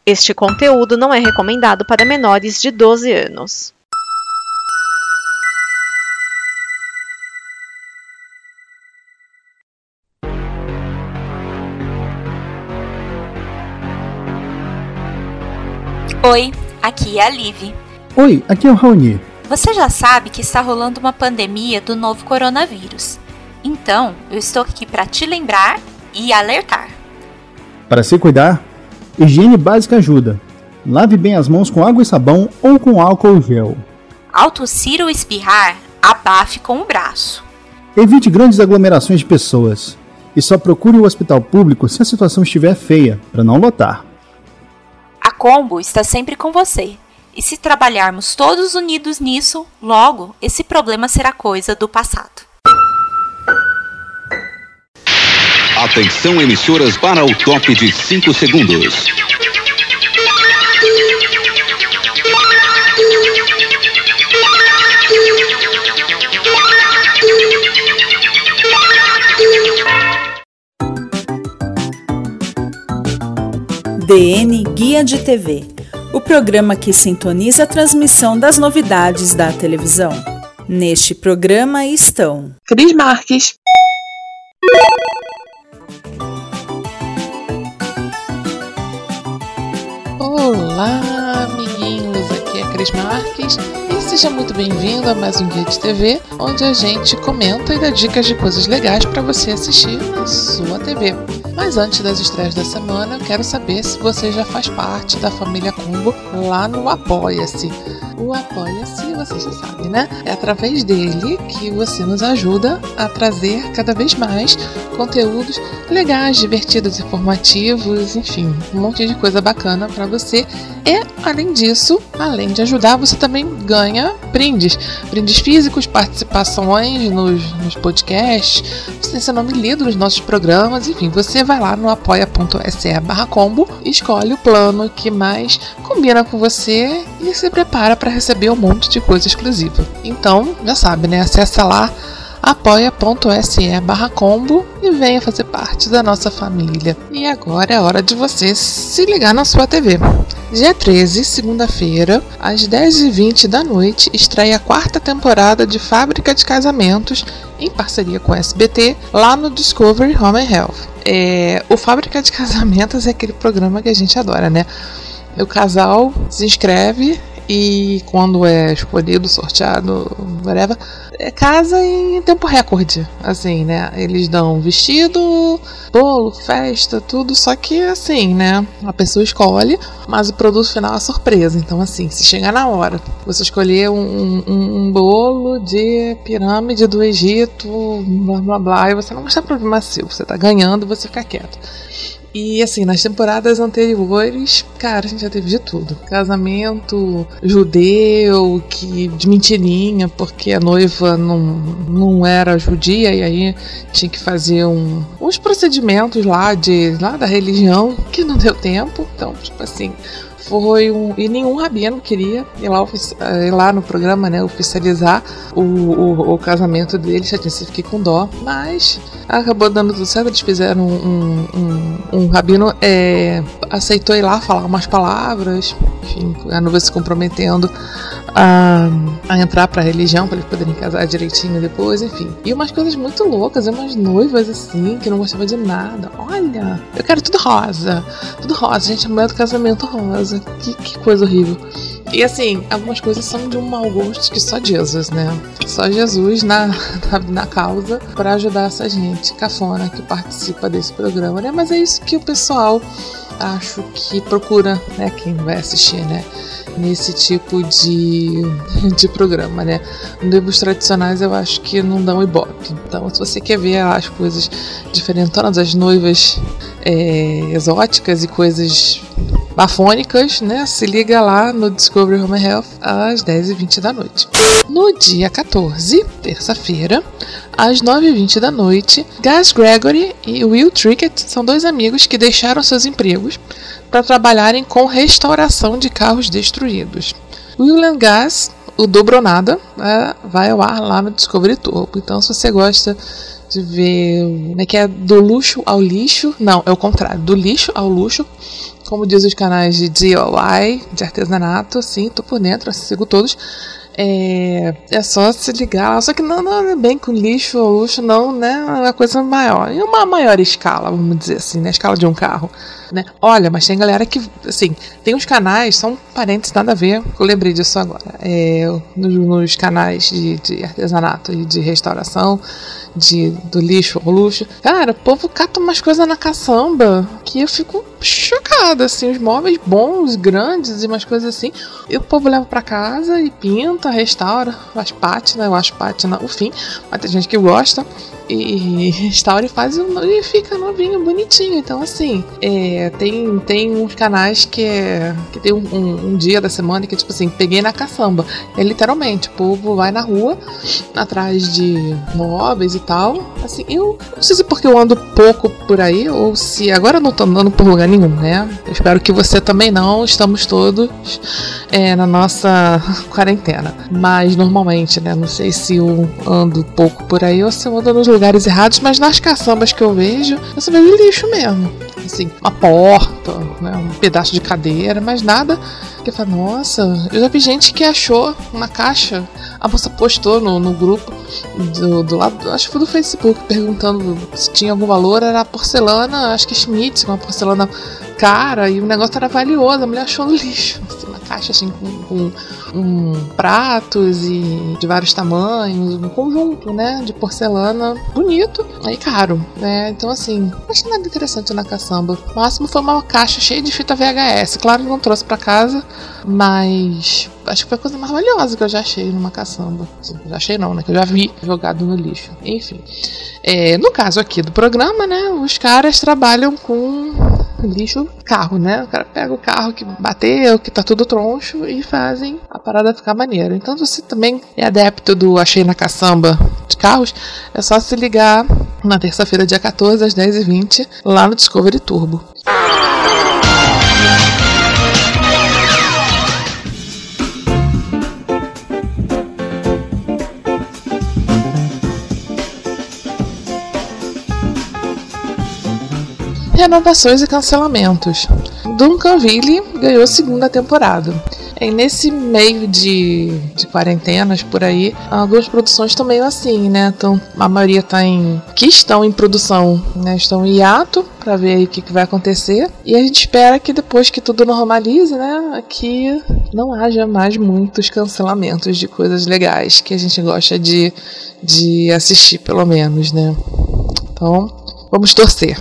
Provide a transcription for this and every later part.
Este conteúdo não é recomendado para menores de 12 anos. Oi, aqui é a Liv. Oi, aqui é o Raoni. Você já sabe que está rolando uma pandemia do novo coronavírus. Então, eu estou aqui para te lembrar e alertar. Para se cuidar, higiene básica ajuda. Lave bem as mãos com água e sabão ou com álcool gel. Ao tossir ou espirrar, abafe com o braço. Evite grandes aglomerações de pessoas. E só procure o hospital público se a situação estiver feia, para não lotar. A Combo está sempre com você. E se trabalharmos todos unidos nisso, logo esse problema será coisa do passado. Atenção, emissoras, para o top de 5 segundos. DN Guia de TV, o programa que sintoniza a transmissão das novidades da televisão. Neste programa estão Cris Marques, olá amiguinhos, aqui é a Cris Marques e seja muito bem-vindo a mais um Guia de TV, onde a gente comenta e dá dicas de coisas legais para você assistir na sua TV. Mas antes das estreias da semana, eu quero saber se você já faz parte da família Combo lá no Apoia-se. O Apoia-se, você já sabe, né? É através dele que você nos ajuda a trazer cada vez mais conteúdos legais, divertidos, informativos, enfim, um monte de coisa bacana para você. E, além disso, além de ajudar, você também ganha brindes físicos, participações nos podcasts, você tem seu nome lido nos nossos programas, enfim, você vai lá no apoia.se/combo, escolhe o plano que mais combina com você e se prepara para receber um monte de coisa exclusiva. Então, já sabe, né? Acessa lá apoia.se/combo e venha fazer parte da nossa família. E agora é hora de você se ligar na sua TV. Dia 13, segunda-feira, às 10h20 da noite, estreia a 4ª temporada de Fábrica de Casamentos, em parceria com a SBT, lá no Discovery Home and Health. O Fábrica de Casamentos é aquele programa que a gente adora, né? O casal se inscreve e quando é escolhido, sorteado, whatever, casa em tempo recorde, assim, né? Eles dão vestido, bolo, festa, tudo, só que assim, né? A pessoa escolhe, mas o produto final é surpresa. Então, assim, se chegar na hora, você escolher um bolo de pirâmide do Egito, blá blá blá, e você não gostar, problema seu, você tá ganhando, você fica quieto. E assim, nas temporadas anteriores, cara, a gente já teve de tudo. Casamento judeu, de mentirinha, porque a noiva não era judia, e aí tinha que fazer uns procedimentos lá da religião, que não deu tempo. Então, tipo assim, e nenhum rabino queria ir lá no programa, né, oficializar o casamento deles. Já fiquei com dó, mas acabou dando tudo certo. Eles fizeram um rabino aceitou ir lá falar umas palavras, enfim, a noiva se comprometendo a entrar pra religião, para eles poderem casar direitinho depois, enfim. E umas coisas muito loucas, umas noivas assim, que não gostavam de nada. Olha, eu quero tudo rosa, gente, no meio do casamento rosa. Que coisa horrível. E assim, algumas coisas são de um mau gosto que só Jesus, né? Só Jesus na causa para ajudar essa gente cafona que participa desse programa, né? Mas é isso que o pessoal, acho que procura, né? Quem vai assistir, né? Nesse tipo de programa, né? Noivos tradicionais eu acho que não dão ibope. Então, se você quer ver as coisas diferentonas, as noivas exóticas e coisas bafônicas, né? Se liga lá no Discovery Home and Health às 10h20 da noite. No dia 14, terça-feira, às 9h20 da noite, Gus Gregory e Will Trickett são dois amigos que deixaram seus empregos para trabalharem com restauração de carros destruídos. Will and Gus, o Dobro ou Nada, vai ao ar lá no Discovery Turbo. Então, se você gosta de ver, né, que é do luxo ao lixo, não, é o contrário, do lixo ao luxo, como diz os canais de DIY, de artesanato, sim, tô por dentro, sigo todos. É só se ligar, só que não é bem com lixo ou luxo, não, né? É uma coisa maior, em uma maior escala, vamos dizer assim, né? Escala de um carro, né? Olha, mas tem galera que, assim, tem uns canais, são parentes, nada a ver, eu lembrei disso agora, nos canais de artesanato e de restauração, do lixo ou luxo, cara, o povo cata umas coisas na caçamba que eu fico chocada, assim, os móveis bons, grandes e umas coisas assim, e o povo leva pra casa e pinta, restaura, faz pátina, eu acho pátina o fim, mas tem gente que gosta e restaura e faz e fica novinho, bonitinho. Então, assim, tem uns canais que tem um dia da semana que, tipo assim, peguei na caçamba. É literalmente, o povo vai na rua atrás de móveis e tal. Assim, eu não sei se porque eu ando pouco por aí ou se agora eu não tô andando por lugar nenhum, né? Eu espero que você também não. Estamos todos na nossa quarentena. Mas normalmente, né? Não sei se eu ando pouco por aí ou se eu ando nos lugares errados, mas nas caçambas que eu vejo lixo mesmo. Assim, uma porta, né, um pedaço de cadeira, mas nada que eu falo, nossa, eu já vi gente que achou uma caixa, a moça postou no grupo do lado, acho que foi do Facebook, perguntando se tinha algum valor, era porcelana, acho que Schmitz, uma porcelana cara, e o negócio era valioso, a mulher achou no lixo, assim, uma caixa assim com pratos e de vários tamanhos, um conjunto, né, de porcelana bonito, aí caro, né, então assim, não achei nada interessante na caçamba. O máximo foi uma caixa cheia de fita VHS, claro que não trouxe pra casa, mas acho que foi a coisa mais valiosa que eu já achei numa caçamba. Assim, já achei não, né, que eu já vi jogado no lixo, enfim. No caso aqui do programa, né, os caras trabalham com lixo carro, né? O cara pega o carro que bateu, que tá tudo troncho e fazem a parada ficar maneira. Então, se você também é adepto do Achei na Caçamba de carros, é só se ligar na terça-feira, dia 14, às 10h20, lá no Discovery Turbo. Renovações e cancelamentos. Duncanville ganhou a segunda temporada. Nesse meio de quarentenas por aí, algumas produções estão meio assim, né? Então, a maioria estão em produção, né? Estão em hiato para ver aí o que vai acontecer. E a gente espera que depois que tudo normalize, né? Que não haja mais muitos cancelamentos de coisas legais que a gente gosta de assistir, pelo menos, né? Então, vamos torcer.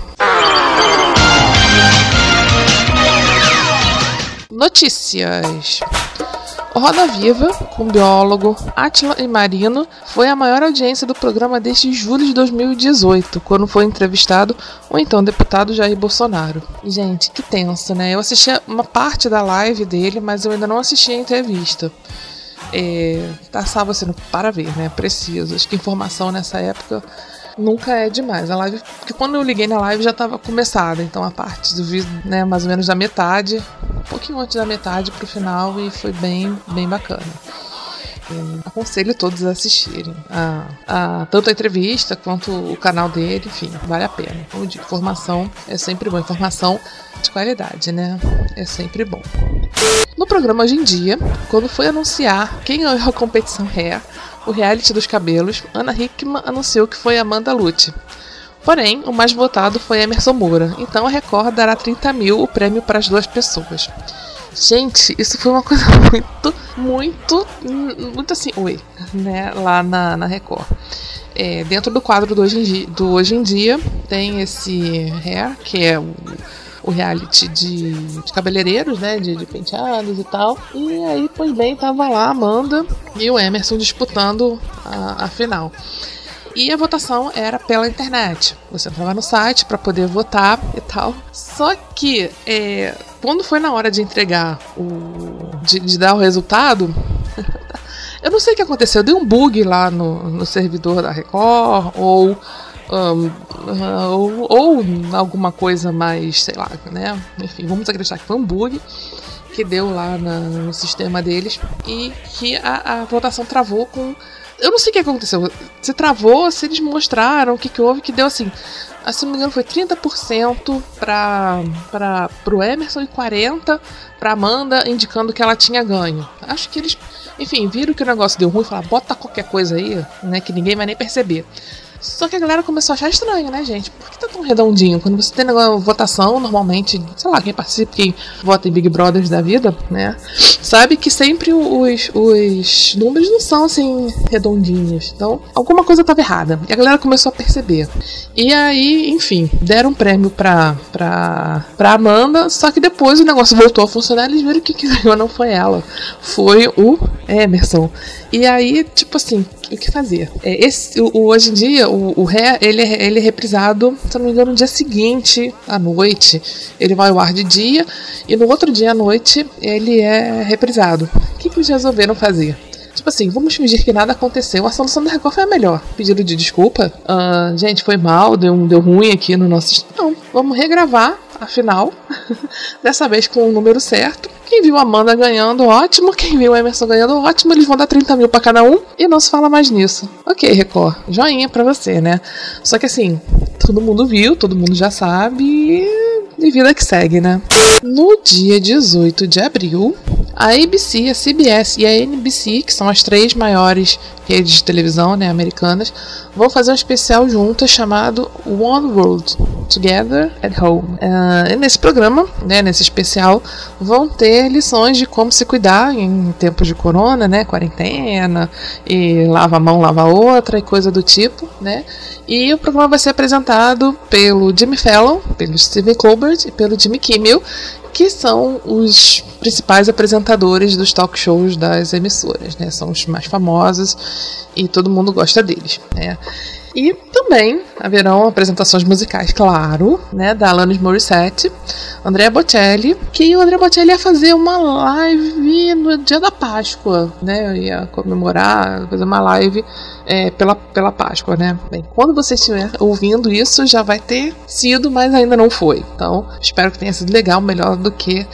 Notícias. O Roda Viva, com o biólogo Átila e Marino, foi a maior audiência do programa desde julho de 2018, quando foi entrevistado o então deputado Jair Bolsonaro. Gente, que tenso, né? Eu assisti uma parte da live dele, mas eu ainda não assisti a entrevista. Tá salvo assim, para ver, né? Preciso. Acho que informação nessa época nunca é demais. A live, porque quando eu liguei na live já estava começada, então a parte do vídeo, né, mais ou menos da metade, um pouquinho antes da metade pro final, e foi bem, bem bacana. Aconselho todos a assistirem tanto a entrevista quanto o canal dele, enfim, vale a pena. Como eu digo, informação é sempre bom, informação de qualidade, né? É sempre bom. No programa Hoje em Dia, quando foi anunciar quem ganhou a competição Hair, o reality dos cabelos, Ana Hickman anunciou que foi Amanda Lute. Porém, o mais votado foi Emerson Moura, então a Record dará 30 mil o prêmio para as duas pessoas. Gente, isso foi uma coisa muito assim, né, lá na Record. Dentro do quadro do Hoje em Dia tem esse Hair, que é o reality de cabeleireiros, né, de penteados e tal. E aí, pois bem, tava lá a Amanda e o Emerson disputando a final. E a votação era pela internet. Você entrava no site para poder votar e tal. Só que quando foi na hora de entregar de dar o resultado, eu não sei o que aconteceu. Deu um bug lá no servidor da Record ou alguma coisa mais, sei lá, né? Enfim, vamos acreditar que foi um bug que deu lá no sistema deles e que a votação travou com... Eu não sei o que aconteceu. Se travou, se eles mostraram o que houve, que deu assim. Se não me engano, foi 30% pro Emerson e 40% pra Amanda, indicando que ela tinha ganho. Acho que eles, enfim, viram que o negócio deu ruim e falaram, bota qualquer coisa aí, né, que ninguém vai nem perceber. Só que a galera começou a achar estranho, né, gente? Por que tá tão redondinho? Quando você tem uma votação, normalmente, sei lá, quem participa, quem vota em Big Brothers da vida, né, sabe que sempre os números não são, assim, redondinhos. Então, alguma coisa estava errada. E a galera começou a perceber. E aí, enfim, deram um prêmio pra Amanda, só que depois o negócio voltou a funcionar e eles viram que ganhou não foi ela. Foi o Emerson. E aí, tipo assim, o que fazer? Hoje em dia, o Ré, ele é reprisado, se não me engano, no dia seguinte, à noite. Ele vai ao ar de dia, e no outro dia à noite, ele é reprisado. O que eles resolveram fazer? Tipo assim, vamos fingir que nada aconteceu. A solução da Record foi a melhor. Pedido de desculpa. Gente, foi mal, deu ruim aqui no nosso... Não, vamos regravar a final. Dessa vez com o número certo. Quem viu a Amanda ganhando, ótimo. Quem viu o Emerson ganhando, ótimo. Eles vão dar 30 mil pra cada um e não se fala mais nisso. Ok, Record, joinha pra você, né? Só que assim, todo mundo viu, todo mundo já sabe e vida que segue, né? No dia 18 de abril, a ABC, a CBS e a NBC, que são as 3 maiores redes de televisão, né, americanas, vão fazer um especial juntas chamado One World, Together at Home. E nesse programa, né, nesse especial, vão ter lições de como se cuidar em tempos de corona, né, quarentena, e lava a mão, lava a outra, e coisa do tipo, né. E o programa vai ser apresentado pelo Jimmy Fallon, pelo Stephen Colbert e pelo Jimmy Kimmel, que são os principais apresentadores dos talk shows das emissoras, né? São os mais famosos e todo mundo gosta deles, né? E também haverão apresentações musicais, claro, né, da Alanis Morissette, Andrea Bocelli, que o Andrea Bocelli ia fazer uma live no dia da Páscoa, né, ia comemorar, fazer uma live pela Páscoa, né. Bem, quando você estiver ouvindo isso, já vai ter sido, mas ainda não foi. Então, espero que tenha sido legal, melhor do que,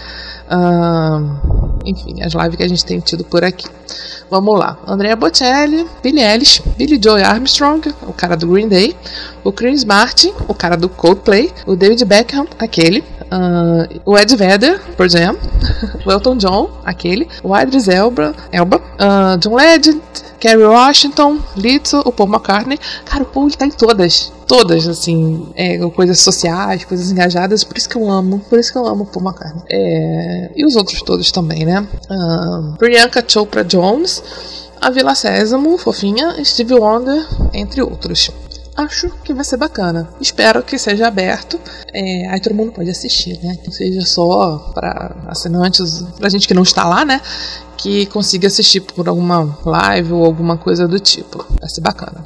enfim, as lives que a gente tem tido por aqui. Vamos lá. Andrea Bocelli, Billie Eilish, Billie Joe Armstrong, o cara do Green Day, o Chris Martin, o cara do Coldplay, o David Beckham, aquele, o Ed Vedder, por exemplo, o Elton John, aquele, o Idris Elba, John Legend, Kerry Washington, Lizzo, o Paul McCartney. Cara, o Paul ele tá em todas, assim, coisas sociais, coisas engajadas, por isso que eu amo o Paul McCartney. E os outros todos também, né? Priyanka Chopra Jones, a Vila Sésamo, fofinha, Stevie Wonder, entre outros. Acho que vai ser bacana. Espero que seja aberto. Aí todo mundo pode assistir, né? Que seja só para assinantes, pra gente que não está lá, né? Que consiga assistir por alguma live ou alguma coisa do tipo. Vai ser bacana.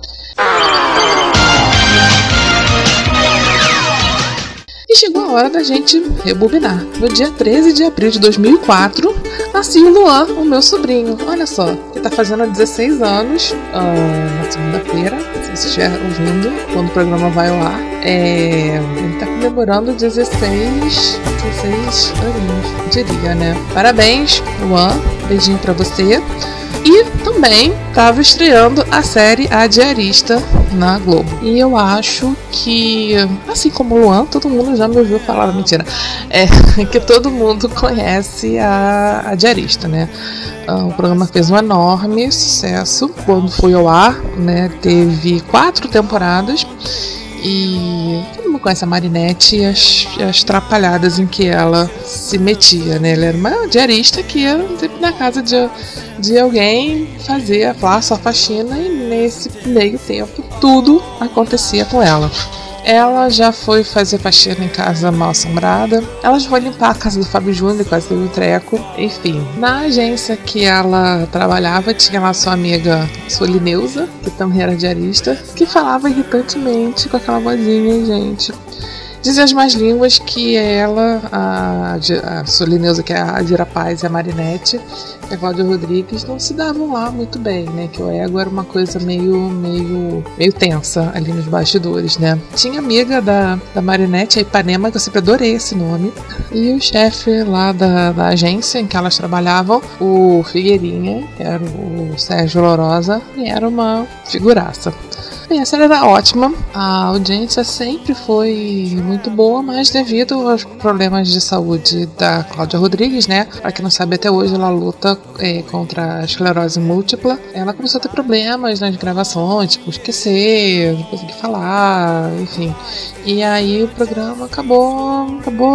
E chegou a hora da gente rebobinar. No dia 13 de abril de 2004, nasceu o Luan, o meu sobrinho. Olha só, ele tá fazendo 16 anos na segunda-feira, se você estiver ouvindo, quando o programa vai ao ar. Ele tá comemorando 16 aninhos, diria, né? Parabéns, Luan. Beijinho pra você. E também estava estreando a série A Diarista na Globo. E eu acho que, assim como o Luan, todo mundo já me ouviu falar, mentira, que todo mundo conhece a Diarista, né? O programa fez um enorme sucesso quando foi ao ar, né? Teve 4 temporadas. E todo mundo conhece a Marinette e as trapalhadas em que ela se metia, né? Ela era uma diarista que ia sempre na casa de alguém fazer a sua faxina, e nesse meio tempo tudo acontecia com ela. Ela já foi fazer faxina em casa mal assombrada. Ela já foi limpar a casa do Fábio Júnior, quase teve um treco. Enfim, na agência que ela trabalhava, tinha lá sua amiga Solineusa, que também era diarista, que falava irritantemente com aquela vozinha, gente. Dizem as más línguas que ela, a Solineusa, que é a Dira Paz, e a Marinette, e a Cláudia Rodrigues, não se davam lá muito bem, né? Que o ego era uma coisa meio tensa ali nos bastidores, né? Tinha amiga da Marinette, a Ipanema, que eu sempre adorei esse nome, e o chefe lá da agência em que elas trabalhavam, o Figueirinha, que era o Sérgio Lourosa, e era uma figuraça. Bem, a série era ótima, a audiência sempre foi muito boa, mas devido aos problemas de saúde da Cláudia Rodrigues, né? Pra quem não sabe, até hoje ela luta contra a esclerose múltipla. Ela começou a ter problemas nas gravações, tipo esquecer, não conseguir falar, enfim. E aí o programa acabou.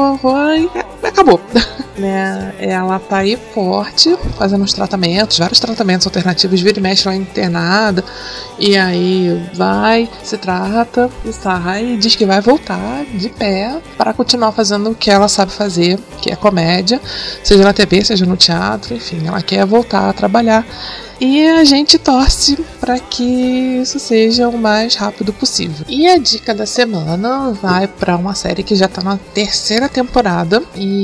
Né? Ela tá aí forte, fazendo uns tratamentos, vários tratamentos alternativos, vira e mexe lá internada, e aí vai, se trata e sai, e diz que vai voltar de pé para continuar fazendo o que ela sabe fazer, que é comédia, seja na TV, seja no teatro, enfim, ela quer voltar a trabalhar. E a gente torce para que isso seja o mais rápido possível. E a dica da semana vai para uma série que já está na 3ª temporada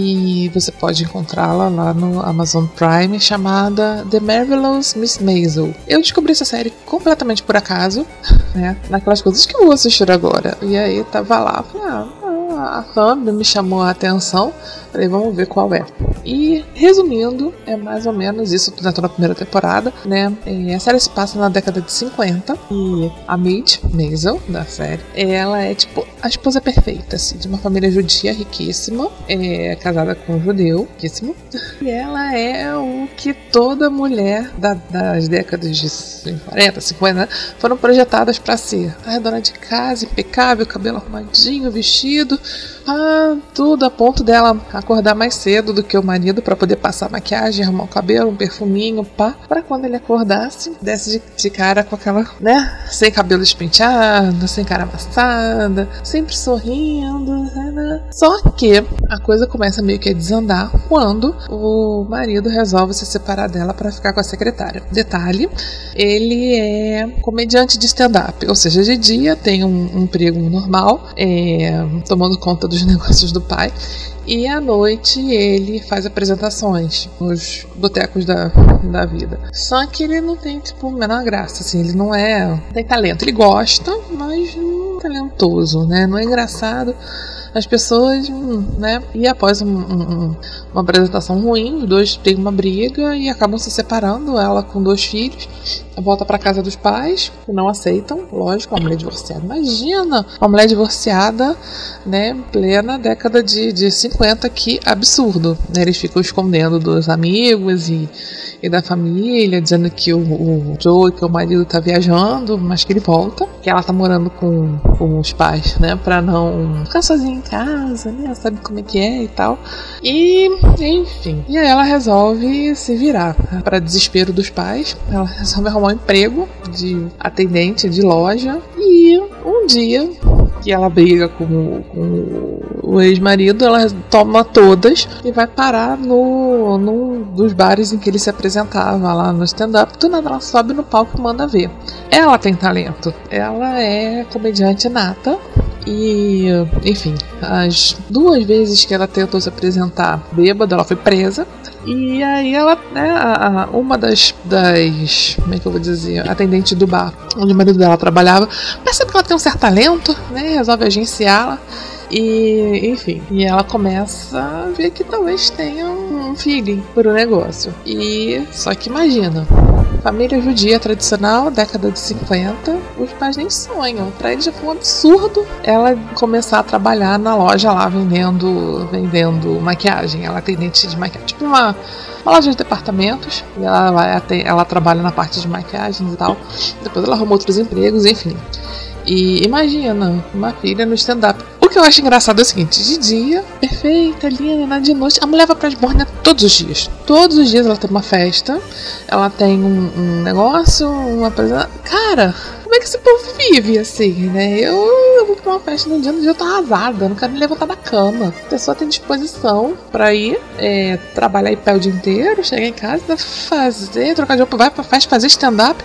e você pode encontrá-la lá no Amazon Prime, chamada The Marvelous Miss Maisel. Eu descobri essa série completamente por acaso, né? Naquelas coisas que eu vou assistir agora. E aí tava lá, falei, a thumb me chamou a atenção, falei, vamos ver qual é. E resumindo, é mais ou menos isso na primeira temporada, né? A série se passa na década de 50 e a Midge Maisel, da série, ela é tipo a esposa perfeita, assim, de uma família judia riquíssima, casada com um judeu riquíssimo, e ela é o que toda mulher das décadas de 40, 50, né, foram projetadas para ser. A dona de casa, impecável, cabelo arrumadinho, vestido, tudo a ponto dela acordar mais cedo do que o marido para poder passar maquiagem, arrumar o cabelo, um perfuminho, para quando ele acordasse, desse de cara com aquela, né, sem cabelo despenteado, sem cara amassada, sempre sorrindo, né? Só que a coisa começa meio que a desandar quando o marido resolve se separar dela para ficar com a secretária. Detalhe, ele é comediante de stand-up, ou seja, de dia tem um emprego normal, tomando conta dos negócios do pai, e à noite ele faz apresentações nos botecos da vida. Só que ele não tem, tipo, a menor graça, assim, ele não tem talento. Ele gosta, mas não é talentoso, né? Não é engraçado. As pessoas, né? E após uma apresentação ruim, os dois têm uma briga e acabam se separando. Ela com 2 filhos volta para casa dos pais, que não aceitam, lógico, uma mulher divorciada. Imagina uma mulher divorciada, né, plena década de 50, que absurdo, né? Eles ficam escondendo dos amigos e da família, dizendo que o Joe, que o marido tá viajando, mas que ele volta, que ela tá morando com os pais, né, pra não ficar sozinha em casa, né, sabe como é que é e tal. E, enfim, e aí ela resolve se virar. Para desespero dos pais, ela resolve arrumar um emprego de atendente de loja, e um dia que ela briga com o ex-marido, ela toma todas e vai parar num dos bares em que ele se apresentava lá no stand-up. Do nada ela sobe no palco e manda ver. Ela tem talento, ela é comediante nata. E, enfim, as 2 vezes que ela tentou se apresentar bêbada, ela foi presa. E aí ela, né, uma das, como é que eu vou dizer, atendente do bar onde o marido dela trabalhava, percebe que ela tem um certo talento, né, resolve agenciá-la. E, enfim, e ela começa a ver que talvez tenha um feeling por um negócio. E, só que imagina, família judia tradicional, década de 50, os pais nem sonham. Pra eles já foi um absurdo ela começar a trabalhar na loja lá vendendo maquiagem. Ela é atendente de maquiagem, tipo uma loja de departamentos, e ela trabalha na parte de maquiagens e tal. Depois ela arruma outros empregos, enfim. E imagina, uma filha no stand-up. O que eu acho engraçado é o seguinte: de dia, perfeita, linda, de noite, a mulher vai pra Esbórnia todos os dias. Todos os dias ela tem uma festa, ela tem um negócio, uma apresentação. Cara, como é que esse povo vive assim, né? Eu vou pra uma festa no dia eu tô arrasada, não quero me levantar da cama. A pessoa tem disposição pra ir trabalhar em pé o dia inteiro, chegar em casa, trocar de roupa, vai pra festa, fazer stand-up.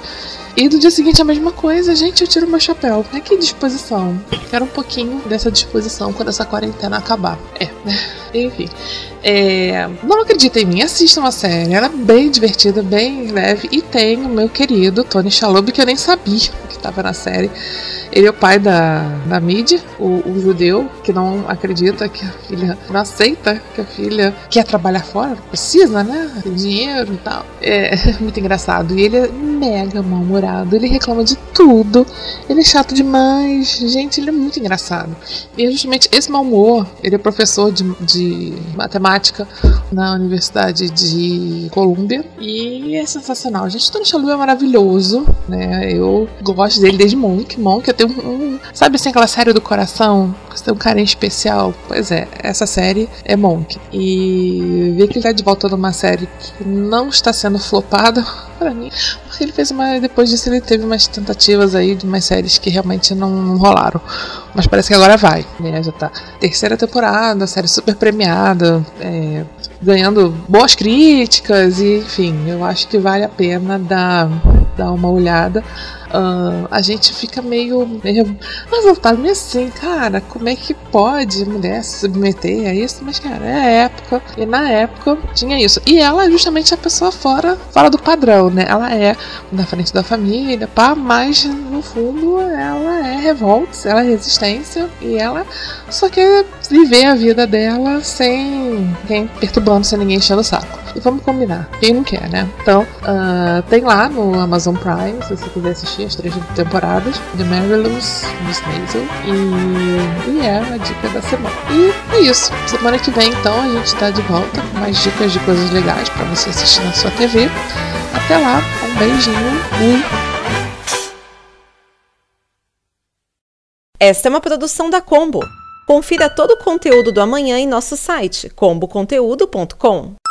E do dia seguinte a mesma coisa, gente, eu tiro meu chapéu. Que disposição. Quero um pouquinho dessa disposição quando essa quarentena acabar. Enfim. Não acredita em mim, assistam a série. Ela é bem divertida, bem leve. E tem o meu querido Tony Shalhoub, que eu nem sabia que estava na série. Ele é o pai da Mid, o judeu, que não acredita que a filha, não aceita que a filha quer trabalhar fora, precisa, né? Tem dinheiro e tal. É muito engraçado. E ele é mega mal-humorado, ele reclama de tudo, ele é chato demais. Gente, ele é muito engraçado. E é justamente esse mau humor, ele é professor de matemática na Universidade de Colômbia e é sensacional. Gente, Tony Shalhoub é maravilhoso, né? Eu gosto dele desde Monk, eu tenho sabe assim, aquela série do coração, que você tem um carinho especial? Pois é, essa série é Monk. E ver que ele tá de volta numa série que não está sendo flopada, pra mim, porque ele fez depois disso ele teve umas tentativas aí de umas séries que realmente não rolaram. Mas parece que agora vai, né? Já tá terceira temporada, série super premiada, ganhando boas críticas, e enfim, eu acho que vale a pena dar uma olhada. A gente fica meio revoltado, meio assim, cara, como é que pode mulher se submeter a isso? Mas, cara, é a época, e na época tinha isso. E ela é justamente a pessoa fora do padrão, né? Ela é na frente da família, mas no fundo ela é revolta, ela é resistência, e ela só quer viver a vida dela sem ninguém perturbando, sem ninguém enchendo o saco. E vamos combinar, quem não quer, né? Então, tem lá no Amazon Prime, se você quiser assistir as 3 temporadas, The Marvelous Miss Maisel, e é a dica da semana. E é isso, semana que vem então a gente tá de volta com mais dicas de coisas legais pra você assistir na sua TV. Até lá, um beijinho, fui! Esta é uma produção da Combo. Confira todo o conteúdo do amanhã em nosso site comboconteúdo.com.